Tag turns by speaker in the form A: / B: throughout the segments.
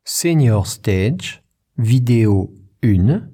A: Senior Stage, vidéo 1,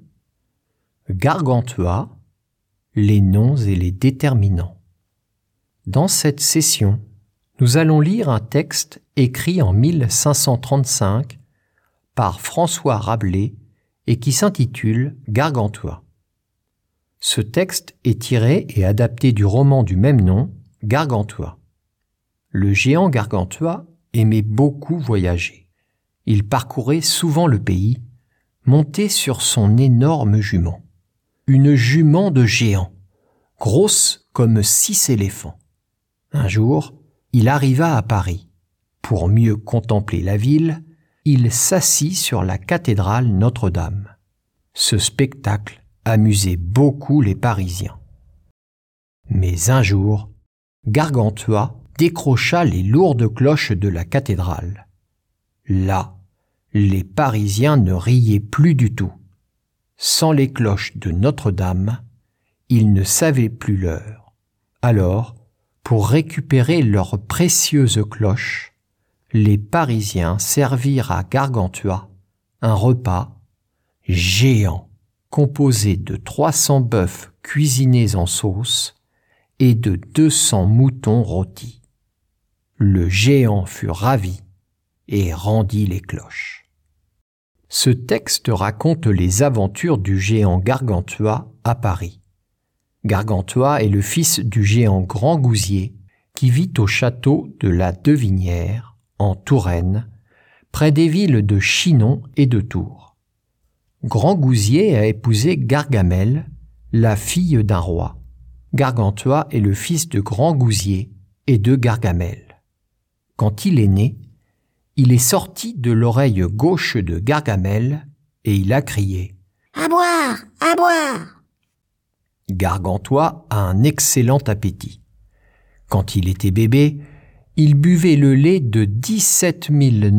A: Gargantua, les noms et les déterminants. Dans cette session, nous allons lire un texte écrit en 1535 par François Rabelais et qui s'intitule Gargantua. Ce texte est tiré et adapté du roman du même nom, Gargantua. Le géant Gargantua aimait beaucoup voyager. Il parcourait souvent le pays, monté sur son énorme jument. Une jument de géant, grosse comme 6 éléphants. Un jour, il arriva à Paris. Pour mieux contempler la ville, il s'assit sur la cathédrale Notre-Dame. Ce spectacle amusait beaucoup les Parisiens. Mais un jour, Gargantua décrocha les lourdes cloches de la cathédrale. Là, les Parisiens ne riaient plus du tout. Sans les cloches de Notre-Dame, ils ne savaient plus l'heure. Alors, pour récupérer leurs précieuses cloches, les Parisiens servirent à Gargantua un repas géant composé de 300 bœufs cuisinés en sauce et de 200 moutons rôtis. Le géant fut ravi et rendit les cloches. Ce texte raconte les aventures du géant Gargantua à Paris. Gargantua est le fils du géant Grand Gousier qui vit au château de la Devinière, en Touraine, près des villes de Chinon et de Tours. Grand Gousier a épousé Gargamelle, la fille d'un roi. Gargantua est le fils de Grand Gousier et de Gargamelle. Quand il est né, il est sorti de l'oreille gauche de Gargamelle et il a crié « À boire, à boire !» Gargantua a un excellent appétit. Quand il était bébé, il buvait le lait de 17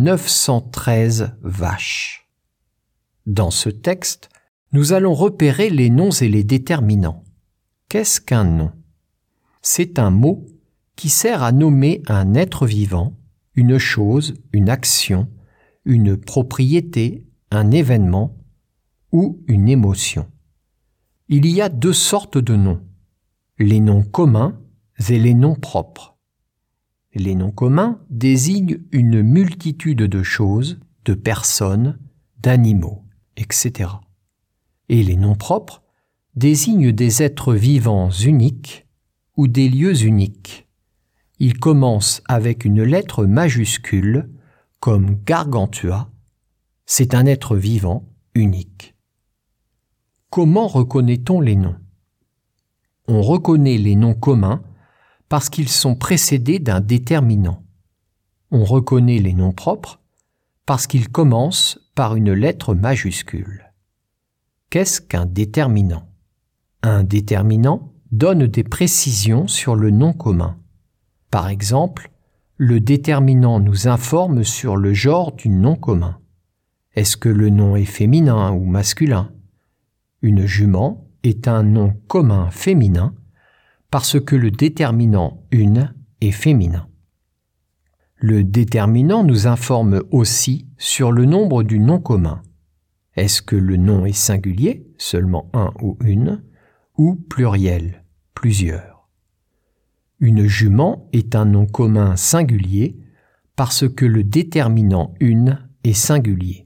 A: 913 vaches. Dans ce texte, nous allons repérer les noms et les déterminants. Qu'est-ce qu'un nom ? C'est un mot qui sert à nommer un être vivant, une chose, une action, une propriété, un événement ou une émotion. Il y a 2 sortes de noms, les noms communs et les noms propres. Les noms communs désignent une multitude de choses, de personnes, d'animaux, etc. Et les noms propres désignent des êtres vivants uniques ou des lieux uniques. Ils commencent avec une lettre majuscule, comme Gargantua. C'est un être vivant unique. Comment reconnaît-on les noms ? On reconnaît les noms communs parce qu'ils sont précédés d'un déterminant. On reconnaît les noms propres parce qu'ils commencent par une lettre majuscule. Qu'est-ce qu'un déterminant ? Un déterminant donne des précisions sur le nom commun. Par exemple, le déterminant nous informe sur le genre du nom commun. Est-ce que le nom est féminin ou masculin ? Une jument est un nom commun féminin parce que le déterminant « une » est féminin. Le déterminant nous informe aussi sur le nombre du nom commun. Est-ce que le nom est singulier, seulement un ou une, ou pluriel, plusieurs ? Une jument est un nom commun singulier parce que le déterminant « une » est singulier.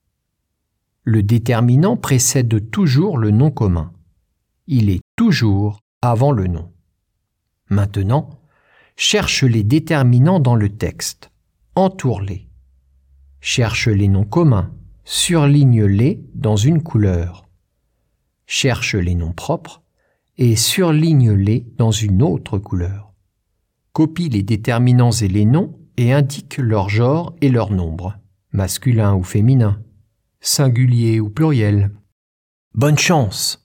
A: Le déterminant précède toujours le nom commun. Il est toujours avant le nom. Maintenant, cherche les déterminants dans le texte. Entoure-les. Cherche les noms communs. Surligne-les dans une couleur. Cherche les noms propres et surligne-les dans une autre couleur. Copie les déterminants et les noms et indique leur genre et leur nombre, masculin ou féminin, singulier ou pluriel. Bonne chance!